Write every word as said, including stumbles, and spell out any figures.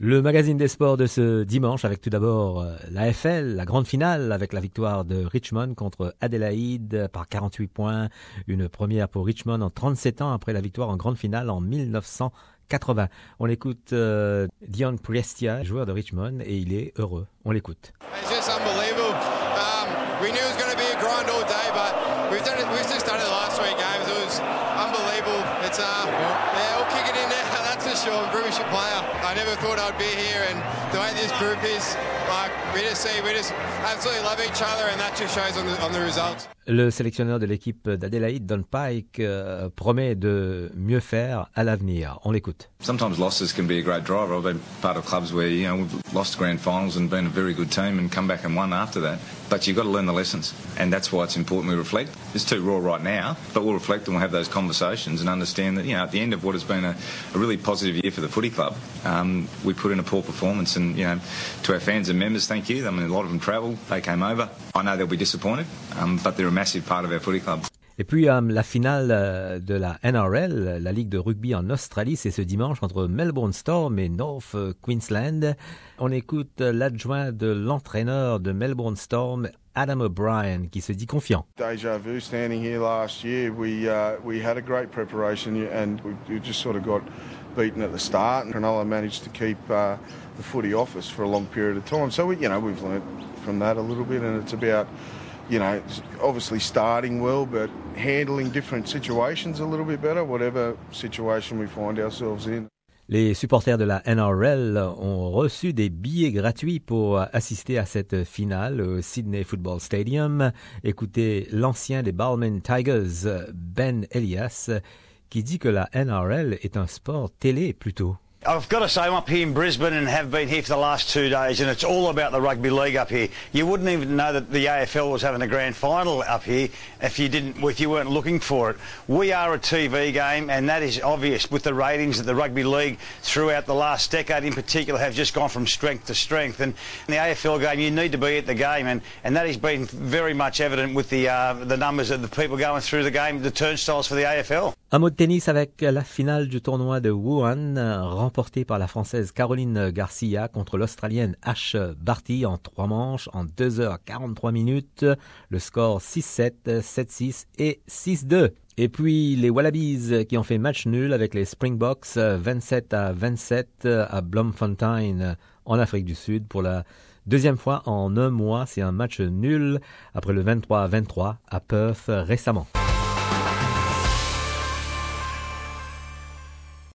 Le magazine des sports de ce dimanche avec tout d'abord la F L, la grande finale avec la victoire de Richmond contre Adélaïde par quarante-huit points. Une première pour Richmond en trente-sept ans après la victoire en grande finale en dix-neuf cent quatre-vingts. On écoute euh, Dion Prestia, joueur de Richmond, et il est heureux. On l'écoute. It's just unbelievable. Um, we knew it was going to be a grind all day, but we've done it. We've just done it the last three games. It was unbelievable. It's uh, yeah, we'll kick it in there. That's for sure. Premiership player. I never thought I'd be here, and the way this group is, like, we just see, we just absolutely love each other, and that just shows on the on the results. Le sélectionneur de l'équipe d'Adélaïde, Don Pike, euh, promet de mieux faire à l'avenir. On l'écoute. Sometimes losses can be a great driver. I've been part of clubs where, you know, we've lost grand finals and been a very good team and come back and won after that. But you've got to learn the lessons, and that's why it's important we reflect. It's too raw right now, but we'll reflect and we'll have those conversations and understand that, you know, at the end of what has been a, a really positive year for the footy club, um, we put in a poor performance, and, you know, to our fans and members, thank you. I mean, a lot of them travelled, they came over. I know they'll be disappointed, um, but they're a massive part of our footy club. Et puis euh, la finale euh, de la N R L, la Ligue de rugby en Australie, c'est ce dimanche entre Melbourne Storm et North Queensland. On écoute l'adjoint de l'entraîneur de Melbourne Storm, Adam O'Brien, qui se dit confiant. Deja vu, standing here last year, we uh, we had a great preparation and we, we just sort of got beaten at the start, and Cronulla managed to keep uh, the footy off us for a long period of time. So we, you know, we've learned from that a little bit, and it's about, you know, obviously starting well, but handling different situations a little bit better, whatever situation we find ourselves in. Les supporters de la N R L ont reçu des billets gratuits pour assister à cette finale au Sydney Football Stadium. Écoutez l'ancien des Balmain Tigers, Ben Elias, qui dit que la N R L est un sport télé plutôt. I've got to say, I'm up here in Brisbane and have been here for the last two days, and it's all about the rugby league up here. You wouldn't even know that the A F L was having a grand final up here if you didn't, if you weren't looking for it. We are a T V game, and that is obvious with the ratings that the rugby league throughout the last decade in particular have just gone from strength to strength. And in the A F L game, you need to be at the game, and, and that has been very much evident with the uh, the numbers of the people going through the game, the turnstiles for the A F L. Un mot de tennis avec la finale du tournoi de Wuhan, remportée par la Française Caroline Garcia contre l'Australienne Ash Barty en trois manches en deux heures quarante-trois minutes. Le score six sept, sept six et six deux. Et puis les Wallabies qui ont fait match nul avec les Springboks vingt-sept à vingt-sept à Bloemfontein en Afrique du Sud pour la deuxième fois en un mois. C'est un match nul après le vingt-trois à vingt-trois à Perth récemment.